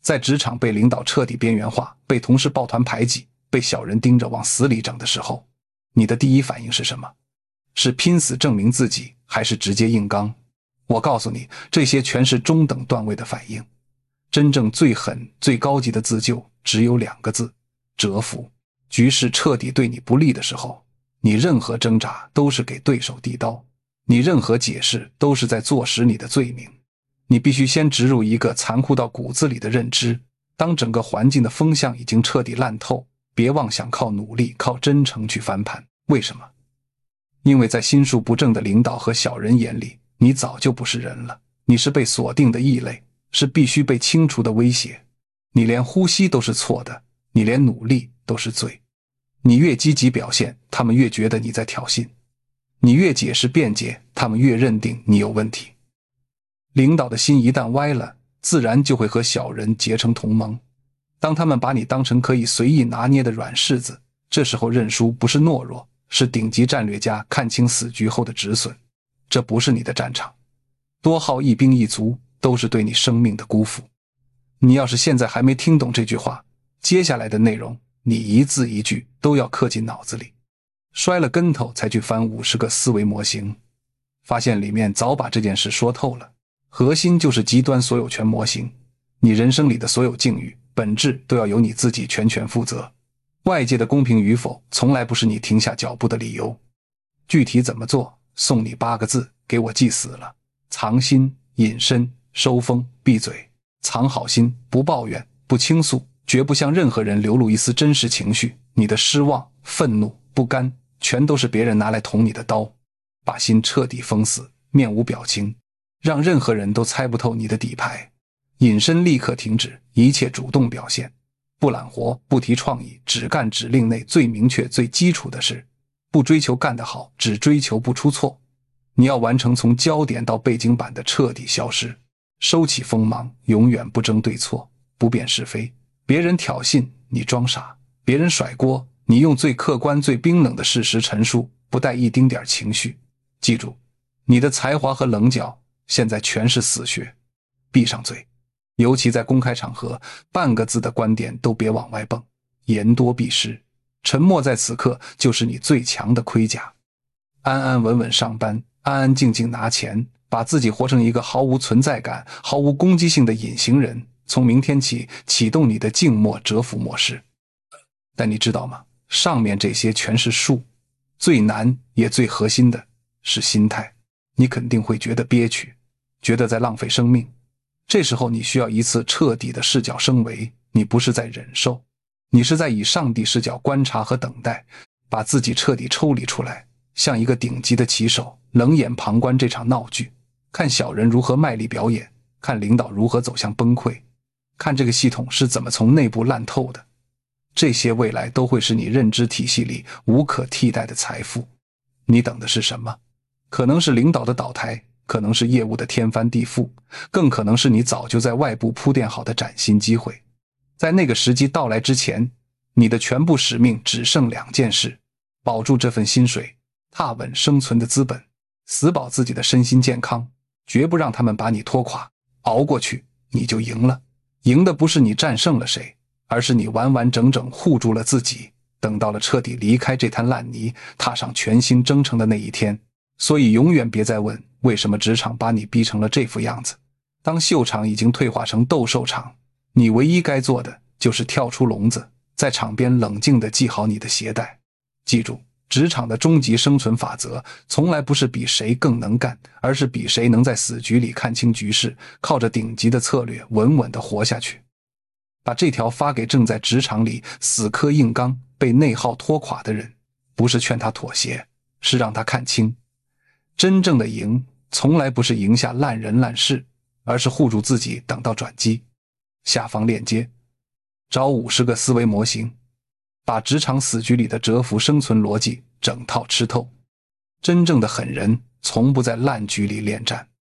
在职场被领导彻底边缘化，被同事抱团排挤，被小人盯着往死里整的时候，你的第一反应是什么？是拼死证明自己，还是直接硬刚？我告诉你，这些全是中等段位的反应。真正最狠、最高级的自救只有2个字：蛰伏。局势彻底对你不利的时候，你任何挣扎都是给对手递刀，你任何解释都是在坐实你的罪名。你必须先植入一个残酷到骨子里的认知，当整个环境的风向已经彻底烂透，别妄想靠努力、靠真诚去翻盘。为什么？因为在心术不正的领导和小人眼里，你早就不是人了，你是被锁定的异类，是必须被清除的威胁。你连呼吸都是错的，你连努力都是罪。你越积极表现，他们越觉得你在挑衅；你越解释辩解，他们越认定你有问题。领导的心一旦歪了，自然就会和小人结成同盟。当他们把你当成可以随意拿捏的软柿子，这时候认输不是懦弱，是顶级战略家看清死局后的止损。这不是你的战场，多耗一兵一卒都是对你生命的辜负。你要是现在还没听懂这句话，接下来的内容你一字一句都要刻进脑子里。摔了跟头才去翻50个思维模型，发现里面早把这件事说透了。核心就是极端所有权模型，你人生里的所有境遇本质都要由你自己全权负责，外界的公平与否从来不是你停下脚步的理由。具体怎么做，送你8个字，给我记死了：藏心、隐身、收风、闭嘴。藏好心，不抱怨，不倾诉，绝不向任何人流露一丝真实情绪。你的失望、愤怒、不甘，全都是别人拿来捅你的刀。把心彻底封死，面无表情，让任何人都猜不透你的底牌。隐身立刻停止一切主动表现，不揽活，不提创意，只干指令内最明确最基础的事，不追求干得好，只追求不出错。你要完成从焦点到背景板的彻底消失，收起锋芒，永远不争对错，不辨是非。别人挑衅，你装傻；别人甩锅，你用最客观最冰冷的事实陈述，不带一丁点情绪。记住，你的才华和棱角现在全是死穴，闭上嘴。尤其在公开场合，半个字的观点都别往外蹦，言多必失，沉默在此刻就是你最强的盔甲。安安稳稳上班，安安静静拿钱，把自己活成一个毫无存在感、毫无攻击性的隐形人。从明天起，启动你的静默蛰伏模式。但你知道吗？上面这些全是术，最难也最核心的是心态。你肯定会觉得憋屈，觉得在浪费生命。这时候你需要一次彻底的视角升维，你不是在忍受，你是在以上帝视角观察和等待，把自己彻底抽离出来，像一个顶级的棋手，冷眼旁观这场闹剧，看小人如何卖力表演，看领导如何走向崩溃，看这个系统是怎么从内部烂透的。这些未来都会是你认知体系里无可替代的财富。你等的是什么？可能是领导的倒台，可能是业务的天翻地覆，更可能是你早就在外部铺垫好的崭新机会。在那个时机到来之前，你的全部使命只剩2件事：保住这份薪水，踏稳生存的资本，死保自己的身心健康，绝不让他们把你拖垮。熬过去，你就赢了。赢的不是你战胜了谁，而是你完完整整护住了自己。等到了彻底离开这滩烂泥，踏上全新征程的那一天。所以永远别再问为什么职场把你逼成了这副样子。当秀场已经退化成斗兽场，你唯一该做的就是跳出笼子，在场边冷静地系好你的鞋带。记住，职场的终极生存法则从来不是比谁更能干，而是比谁能在死局里看清局势，靠着顶级的策略稳稳地活下去。把这条发给正在职场里死磕硬刚、被内耗拖垮的人，不是劝他妥协，是让他看清，真正的赢从来不是赢下烂人烂事，而是护住自己等到转机。下方链接，找50个思维模型，把职场死局里的蛰伏生存逻辑整套吃透。真正的狠人从不在烂局里恋战。